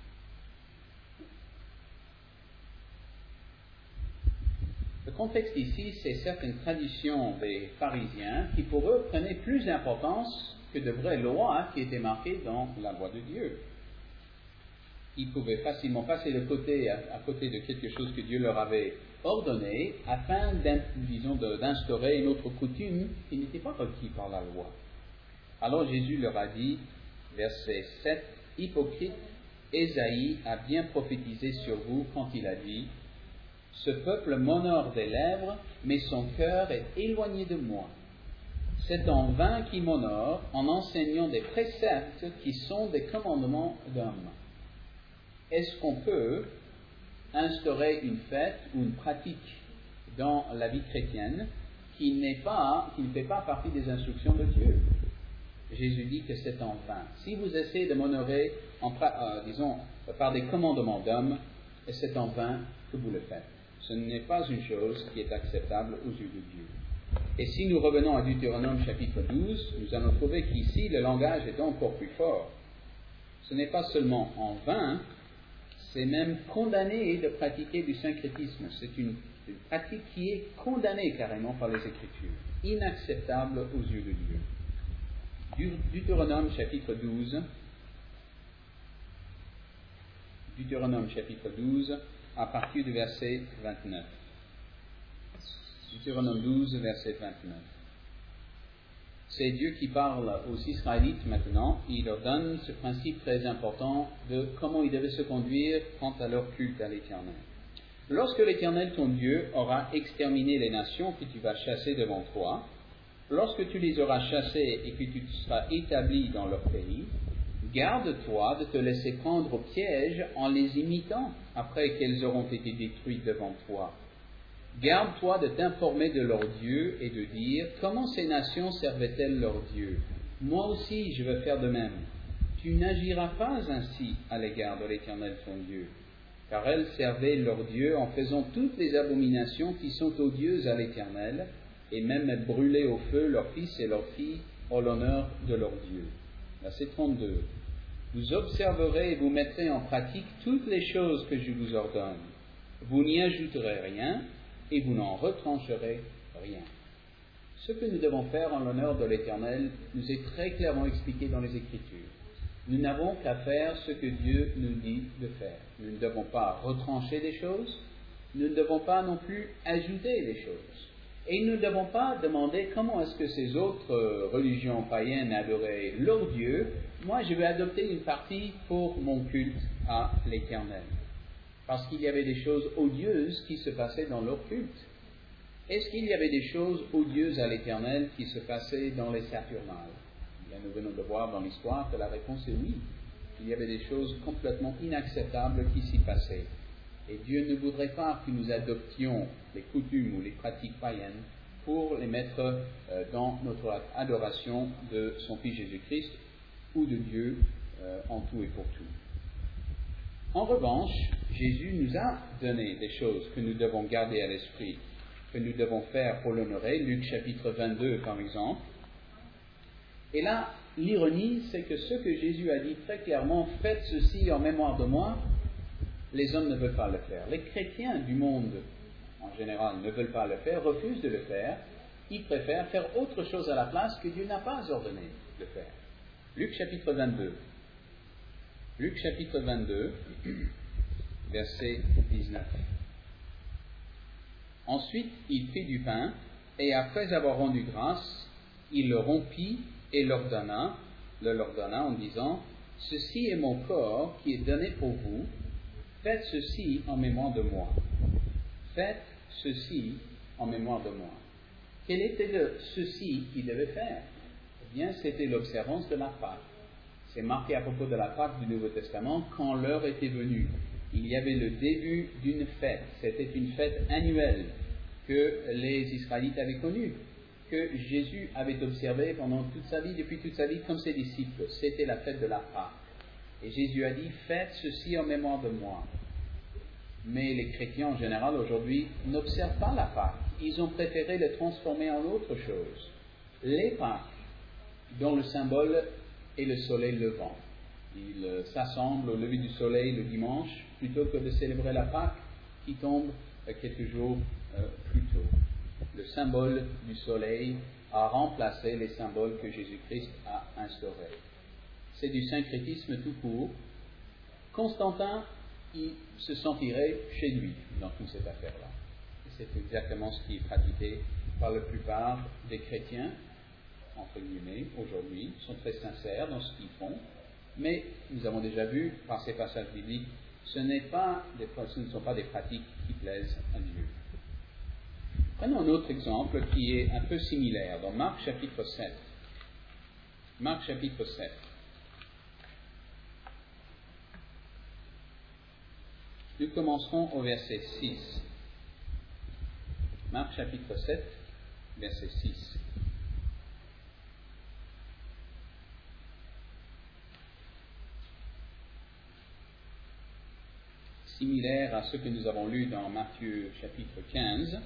Le contexte ici, c'est certaines traditions des pharisiens qui pour eux prenaient plus d'importance que de vraies lois qui étaient marquées dans la loi de Dieu. Ils pouvaient facilement passer de côté, à, à côté de quelque chose que Dieu leur avait ordonné afin disons, de, d'instaurer une autre coutume qui n'était pas requise par la loi. Alors Jésus leur a dit, verset sept, « Hypocrite, Ésaïe a bien prophétisé sur vous quand il a dit, « Ce peuple m'honore des lèvres, mais son cœur est éloigné de moi. C'est en vain qu'il m'honore en enseignant des préceptes qui sont des commandements d'hommes. » Est-ce qu'on peut instaurer une fête ou une pratique dans la vie chrétienne qui n'est pas, qui ne fait pas partie des instructions de Dieu? Jésus dit que c'est en vain. Si vous essayez de m'honorer, en, euh, disons, par des commandements d'hommes, et c'est en vain que vous le faites. Ce n'est pas une chose qui est acceptable aux yeux de Dieu. Et si nous revenons à Deutéronome chapitre douze, nous allons trouver qu'ici le langage est encore plus fort. Ce n'est pas seulement en vain, c'est même condamné de pratiquer du syncrétisme. C'est une, une pratique qui est condamnée carrément par les Écritures, inacceptable aux yeux de Dieu. Deutéronome chapitre douze, Deutéronome chapitre douze, à partir du verset vingt-neuf. Deutéronome douze, verset vingt-neuf. C'est Dieu qui parle aux Israélites maintenant. Il leur donne ce principe très important de comment ils devaient se conduire quant à leur culte à l'Éternel. Lorsque l'Éternel, ton Dieu, aura exterminé les nations que tu vas chasser devant toi, lorsque tu les auras chassées et que tu seras établi dans leur pays, garde-toi de te laisser prendre au piège en les imitant après qu'elles auront été détruites devant toi. Garde-toi de t'informer de leur Dieu et de dire « Comment ces nations servaient-elles leur Dieu ? Moi aussi je veux faire de même. » Tu n'agiras pas ainsi à l'égard de l'Éternel ton Dieu, car elles servaient leur Dieu en faisant toutes les abominations qui sont odieuses à l'Éternel, et même elles brûlaient au feu leurs fils et leurs filles en l'honneur de leur Dieu. Verset trente-deux. Vous observerez et vous mettrez en pratique toutes les choses que je vous ordonne. Vous n'y ajouterez rien, et vous n'en retrancherez rien. Ce que nous devons faire en l'honneur de l'Éternel nous est très clairement expliqué dans les Écritures. Nous n'avons qu'à faire ce que Dieu nous dit de faire. Nous ne devons pas retrancher des choses, nous ne devons pas non plus ajouter des choses. Et nous ne devons pas demander comment est-ce que ces autres religions païennes adoraient leur Dieu. Moi, je vais adopter une partie pour mon culte à l'Éternel. Parce qu'il y avait des choses odieuses qui se passaient dans leur culte. Est-ce qu'il y avait des choses odieuses à l'Éternel qui se passaient dans les Saturnales ? Bien, nous venons de voir dans l'histoire que la réponse est oui. Il y avait des choses complètement inacceptables qui s'y passaient. Et Dieu ne voudrait pas que nous adoptions les coutumes ou les pratiques païennes pour les mettre euh, dans notre adoration de son Fils Jésus-Christ ou de Dieu euh, en tout et pour tout. En revanche, Jésus nous a donné des choses que nous devons garder à l'esprit, que nous devons faire pour l'honorer. Luc chapitre vingt-deux, par exemple. Et là, l'ironie, c'est que ce que Jésus a dit très clairement, « Faites ceci en mémoire de moi », les hommes ne veulent pas le faire. Les chrétiens du monde, en général, ne veulent pas le faire, refusent de le faire. Ils préfèrent faire autre chose à la place que Dieu n'a pas ordonné de faire. Luc chapitre vingt-deux. Luc chapitre vingt-deux, verset dix-neuf. Ensuite, il prit du pain, et après avoir rendu grâce, il le rompit et leur donna, le leur donna en disant, « Ceci est mon corps qui est donné pour vous, faites ceci en mémoire de moi. » Faites ceci en mémoire de moi. Quel était le ceci qu'il devait faire ? Eh bien, c'était l'observance de la Pâque. C'est marqué à propos de la Pâque du Nouveau Testament, quand l'heure était venue. Il y avait le début d'une fête. C'était une fête annuelle que les Israélites avaient connue, que Jésus avait observée pendant toute sa vie, depuis toute sa vie, comme ses disciples. C'était la fête de la Pâque. Et Jésus a dit, faites ceci en mémoire de moi. Mais les chrétiens en général aujourd'hui n'observent pas la Pâque. Ils ont préféré le transformer en autre chose. Les Pâques, dont le symbole est le soleil levant. Ils euh, s'assemblent au lever du soleil le dimanche plutôt que de célébrer la Pâque qui tombe euh, quelques jours euh, plus tôt. Le symbole du soleil a remplacé les symboles que Jésus-Christ a instaurés. C'est du syncrétisme tout court. Constantin, il se sentirait chez lui dans toute cette affaire-là. Et c'est exactement ce qui est pratiqué par la plupart des chrétiens, entre guillemets, aujourd'hui, sont très sincères dans ce qu'ils font, mais nous avons déjà vu par ces passages bibliques, ce, n'est pas des, ce ne sont pas des pratiques qui plaisent à Dieu. Prenons un autre exemple qui est un peu similaire, dans Marc chapitre sept. Marc chapitre sept. Nous commencerons au verset six. Marc chapitre sept, verset six. similaire à ce que nous avons lu dans Matthieu chapitre quinze.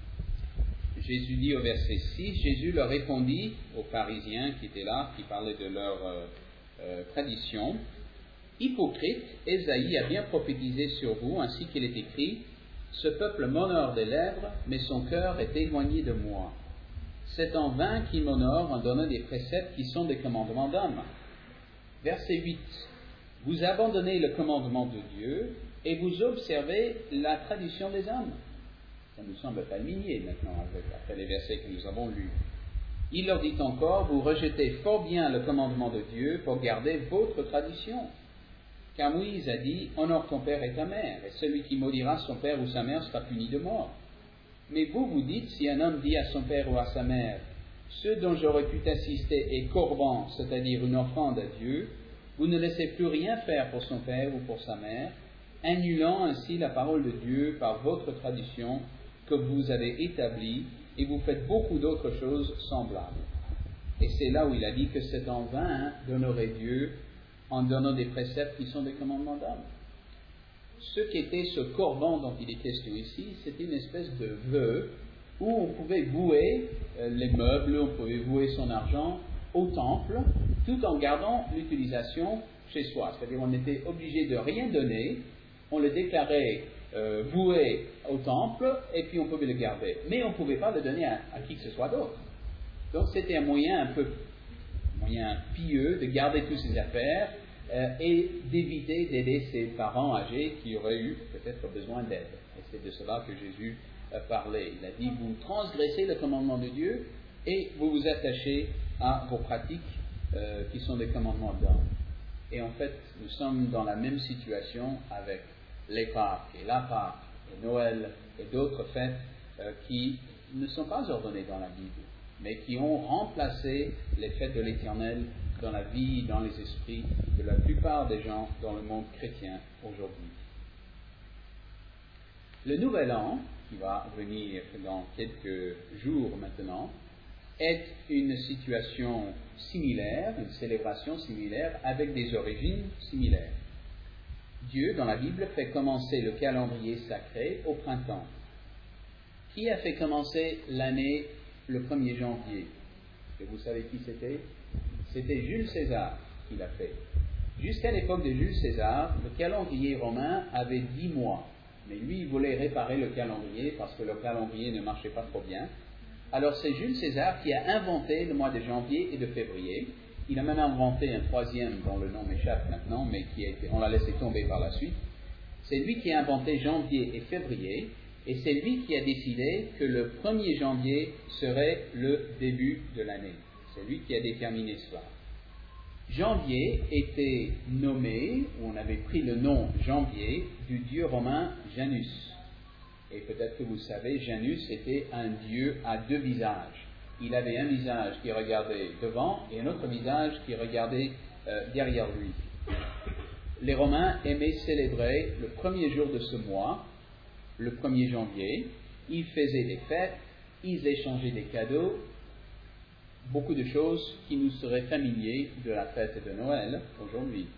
Jésus dit au verset six, Jésus leur répondit aux pharisiens qui étaient là, qui parlaient de leur euh, euh, tradition, « Hypocrite, Ésaïe a bien prophétisé sur vous, ainsi qu'il est écrit, « Ce peuple m'honore des lèvres, mais son cœur est éloigné de moi. C'est en vain qu'il m'honore en donnant des préceptes qui sont des commandements d'hommes. » Verset huit, « Vous abandonnez le commandement de Dieu et vous observez la tradition des hommes. » Ça nous semble familier maintenant, avec, après les versets que nous avons lus. Il leur dit encore, « Vous rejetez fort bien le commandement de Dieu pour garder votre tradition. Car Moïse a dit, « Honore ton père et ta mère, et celui qui maudira son père ou sa mère sera puni de mort. » Mais vous, vous dites, si un homme dit à son père ou à sa mère, « Ce dont j'aurais pu t'assister est corban, c'est-à-dire une offrande à Dieu, » vous ne laissez plus rien faire pour son père ou pour sa mère, annulant ainsi la parole de Dieu par votre tradition que vous avez établie, et vous faites beaucoup d'autres choses semblables. Et c'est là où il a dit que c'est en vain d'honorer Dieu en donnant des préceptes qui sont des commandements d'hommes. Ce qu'était ce corban dont il est question ici, c'était une espèce de vœu où on pouvait vouer euh, les meubles, on pouvait vouer son argent au temple, tout en gardant l'utilisation chez soi. C'est-à-dire on était obligé de rien donner, on le déclarait euh, voué au temple, et puis on pouvait le garder. Mais on ne pouvait pas le donner à, à qui que ce soit d'autre. Donc c'était un moyen un peu un moyen pieux de garder toutes ses affaires euh, et d'éviter d'aider ses parents âgés qui auraient eu peut-être besoin d'aide. Et c'est de cela que Jésus a parlé. Il a dit, vous transgressez le commandement de Dieu et vous vous attachez à vos pratiques euh, qui sont des commandements d'hommes. Et en fait, nous sommes dans la même situation avec les Pâques et la Pâque et Noël et d'autres fêtes euh, qui ne sont pas ordonnées dans la Bible, mais qui ont remplacé les fêtes de l'Éternel dans la vie, dans les esprits de la plupart des gens dans le monde chrétien aujourd'hui. Le Nouvel An, qui va venir dans quelques jours maintenant, est une situation similaire, une célébration similaire, avec des origines similaires. Dieu, dans la Bible, fait commencer le calendrier sacré au printemps. Qui a fait commencer l'année le premier janvier? Et vous savez qui c'était? C'était Jules César qui l'a fait. Jusqu'à l'époque de Jules César, le calendrier romain avait dix mois. Mais lui, il voulait réparer le calendrier parce que le calendrier ne marchait pas trop bien. Alors c'est Jules César qui a inventé le mois de janvier et de février. Il a même inventé un troisième dont le nom m'échappe maintenant, mais qui a été, on l'a laissé tomber par la suite. C'est lui qui a inventé janvier et février, et c'est lui qui a décidé que le premier janvier serait le début de l'année. C'est lui qui a déterminé cela. Janvier était nommé, ou on avait pris le nom Janvier, du dieu romain Janus. Et peut-être que vous savez, Janus était un dieu à deux visages. Il avait un visage qui regardait devant et un autre visage qui regardait euh, derrière lui. Les Romains aimaient célébrer le premier jour de ce mois, le premier janvier. Ils faisaient des fêtes, ils échangeaient des cadeaux, beaucoup de choses qui nous seraient familiers de la fête de Noël aujourd'hui.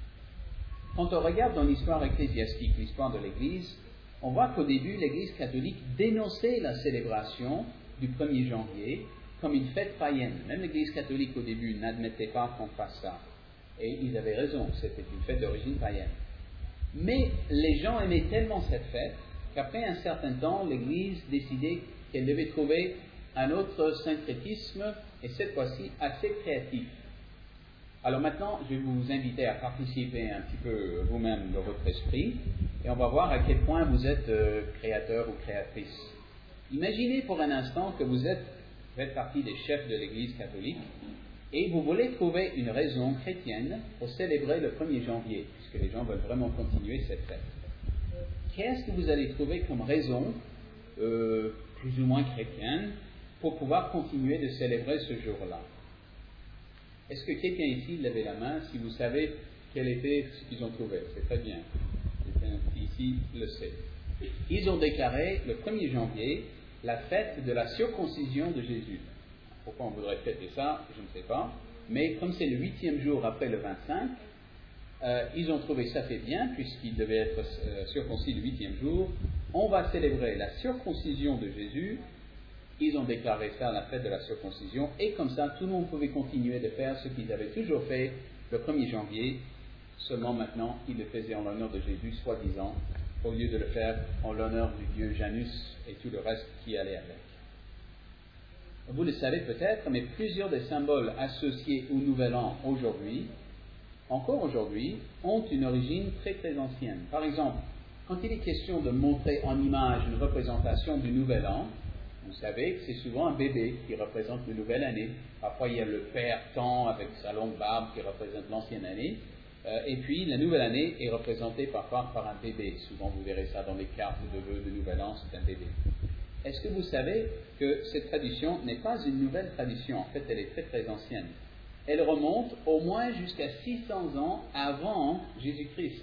Quand on regarde dans l'histoire ecclésiastique, l'histoire de l'Église, on voit qu'au début, l'Église catholique dénonçait la célébration du premier janvier comme une fête païenne. Même l'Église catholique au début n'admettait pas qu'on fasse ça. Et ils avaient raison, c'était une fête d'origine païenne. Mais les gens aimaient tellement cette fête qu'après un certain temps, l'Église décidait qu'elle devait trouver un autre syncrétisme, et cette fois-ci assez créatif. Alors maintenant, je vais vous inviter à participer un petit peu vous-même de votre esprit, et on va voir à quel point vous êtes euh, créateur ou créatrice. Imaginez pour un instant que vous êtes, vous faites partie des chefs de l'Église catholique, et vous voulez trouver une raison chrétienne pour célébrer le premier janvier, puisque les gens veulent vraiment continuer cette fête. Qu'est-ce que vous allez trouver comme raison, euh, plus ou moins chrétienne, pour pouvoir continuer de célébrer ce jour-là? Est-ce que quelqu'un ici lève la main si vous savez quel était ce qu'ils ont trouvé? C'est très bien. Quelqu'un ici le sait. Ils ont déclaré le premier janvier la fête de la circoncision de Jésus. Pourquoi on voudrait fêter ça? Je ne sais pas. Mais comme c'est le huitième jour après le vingt-cinq, euh, ils ont trouvé ça fait bien, puisqu'ils devaient être euh, circoncis le huitième jour. On va célébrer la circoncision de Jésus. Ils ont déclaré ça à la fête de la circoncision, et comme ça, tout le monde pouvait continuer de faire ce qu'ils avaient toujours fait le premier janvier, seulement maintenant, ils le faisaient en l'honneur de Jésus, soi-disant, au lieu de le faire en l'honneur du dieu Janus et tout le reste qui allait avec. Vous le savez peut-être, mais plusieurs des symboles associés au Nouvel An aujourd'hui, encore aujourd'hui, ont une origine très très ancienne. Par exemple, quand il est question de montrer en image une représentation du Nouvel An, vous savez que c'est souvent un bébé qui représente la nouvelle année. Parfois, il y a le père temps avec sa longue barbe qui représente l'ancienne année. Euh, et puis, la nouvelle année est représentée parfois par un bébé. Souvent, vous verrez ça dans les cartes de vœux de Nouvel An, c'est un bébé. Est-ce que vous savez que cette tradition n'est pas une nouvelle tradition? En fait, elle est très très ancienne. Elle remonte au moins jusqu'à six cents ans avant Jésus-Christ.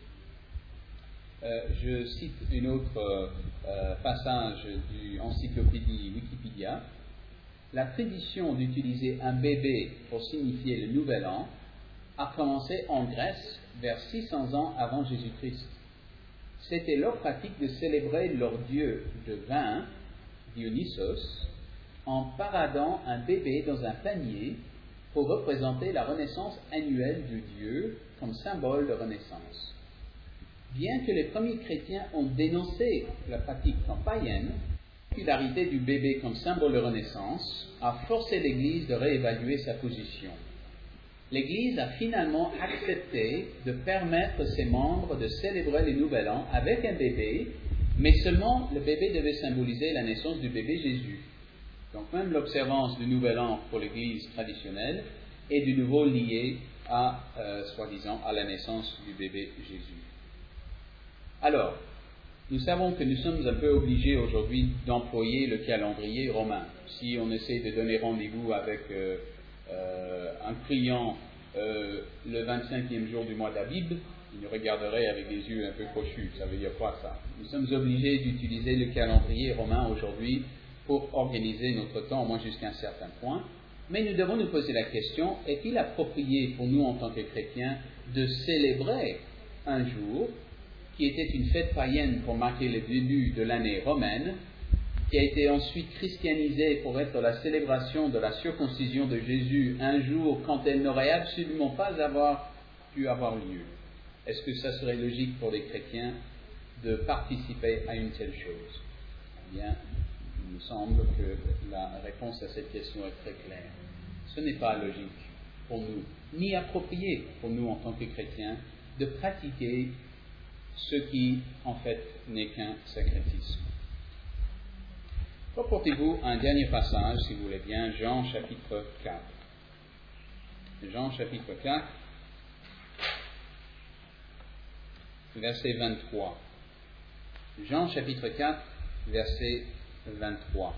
Euh, je cite une autre euh, passage du encyclopédie Wikipédia. La tradition d'utiliser un bébé pour signifier le Nouvel An a commencé en Grèce vers six cents ans avant Jésus-Christ. C'était leur pratique de célébrer leur dieu de vin, Dionysos, en paradant un bébé dans un panier pour représenter la renaissance annuelle du dieu comme symbole de renaissance. Bien que les premiers chrétiens ont dénoncé la pratique païenne, la popularité du bébé comme symbole de renaissance a forcé l'Église de réévaluer sa position. L'Église a finalement accepté de permettre ses membres de célébrer le Nouvel An avec un bébé, mais seulement le bébé devait symboliser la naissance du bébé Jésus. Donc même l'observance du Nouvel An pour l'Église traditionnelle est de nouveau liée à, euh, soi-disant, à la naissance du bébé Jésus. Alors, nous savons que nous sommes un peu obligés aujourd'hui d'employer le calendrier romain. Si on essaie de donner rendez-vous avec euh, euh, un client euh, le vingt-cinquième jour du mois d'Abib, il nous regarderait avec des yeux un peu crochus. Ça veut dire quoi ça? Nous sommes obligés d'utiliser le calendrier romain aujourd'hui pour organiser notre temps, au moins jusqu'à un certain point. Mais nous devons nous poser la question, est-il approprié pour nous en tant que chrétiens de célébrer un jour qui était une fête païenne pour marquer le début de l'année romaine, qui a été ensuite christianisée pour être la célébration de la circoncision de Jésus un jour quand elle n'aurait absolument pas avoir, pu avoir lieu? Est-ce que ça serait logique pour les chrétiens de participer à une telle chose? Eh bien, il me semble que la réponse à cette question est très claire. Ce n'est pas logique pour nous, ni approprié pour nous en tant que chrétiens, de pratiquer ce qui, en fait, n'est qu'un sacrétisme. Reportez-vous à un dernier passage, si vous voulez bien, Jean chapitre quatre. Jean chapitre quatre, verset vingt-trois. Jean chapitre quatre, verset vingt-trois.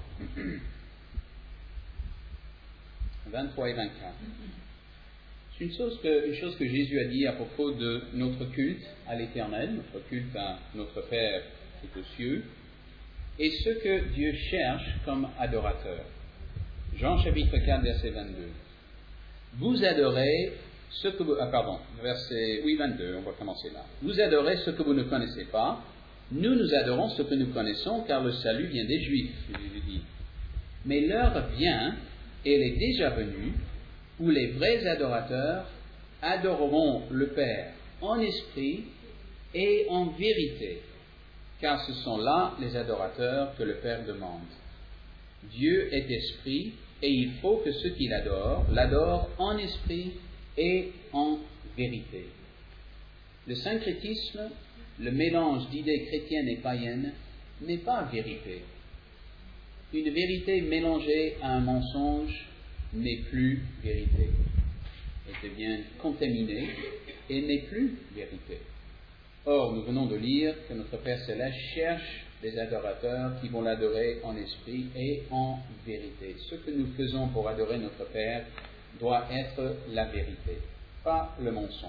vingt-trois et vingt-quatre. C'est une chose, que, une chose que Jésus a dit à propos de notre culte à l'Éternel, notre culte à notre Père qui est aux cieux, et ce que Dieu cherche comme adorateur. Jean chapitre quatre, verset vingt-deux. Vous adorez ce que vous... Ah, pardon, verset... Oui, vingt-deux, on va commencer là. Vous adorez ce que vous ne connaissez pas. Nous, nous adorons ce que nous connaissons, car le salut vient des Juifs, Jésus dit. Mais l'heure vient, et elle est déjà venue, où les vrais adorateurs adoreront le Père en esprit et en vérité, car ce sont là les adorateurs que le Père demande. Dieu est esprit, et il faut que ceux qui l'adorent l'adorent en esprit et en vérité. Le syncrétisme, le mélange d'idées chrétiennes et païennes, n'est pas vérité. Une vérité mélangée à un mensonge n'est plus vérité. Elle devient contaminée et n'est plus vérité. Or, nous venons de lire que notre Père Céleste cherche des adorateurs qui vont l'adorer en esprit et en vérité. Ce que nous faisons pour adorer notre Père doit être la vérité, pas le mensonge.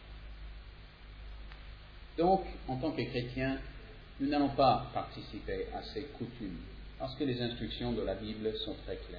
Donc, en tant que chrétiens, nous n'allons pas participer à ces coutumes, parce que les instructions de la Bible sont très claires.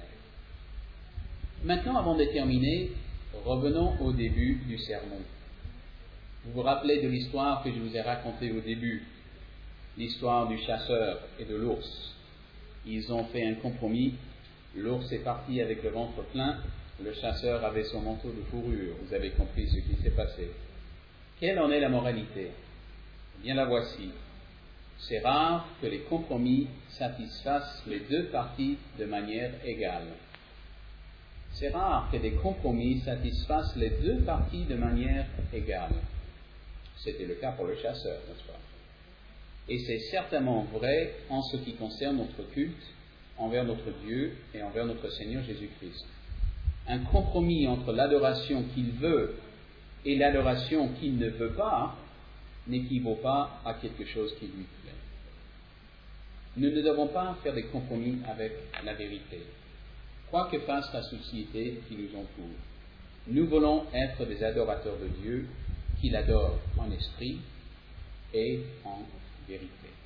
Maintenant, avant de terminer, revenons au début du sermon. Vous vous rappelez de l'histoire que je vous ai racontée au début, l'histoire du chasseur et de l'ours. Ils ont fait un compromis, l'ours est parti avec le ventre plein, le chasseur avait son manteau de fourrure. Vous avez compris ce qui s'est passé. Quelle en est la moralité? Eh bien la voici. C'est rare que les compromis satisfassent les deux parties de manière égale. C'est rare que des compromis satisfassent les deux parties de manière égale. C'était le cas pour le chasseur, n'est-ce pas? Et c'est certainement vrai en ce qui concerne notre culte envers notre Dieu et envers notre Seigneur Jésus-Christ. Un compromis entre l'adoration qu'il veut et l'adoration qu'il ne veut pas n'équivaut pas à quelque chose qui lui plaît. Nous ne devons pas faire des compromis avec la vérité, quoi que fasse la société qui nous entoure. Nous voulons être des adorateurs de Dieu qui l'adorent en esprit et en vérité.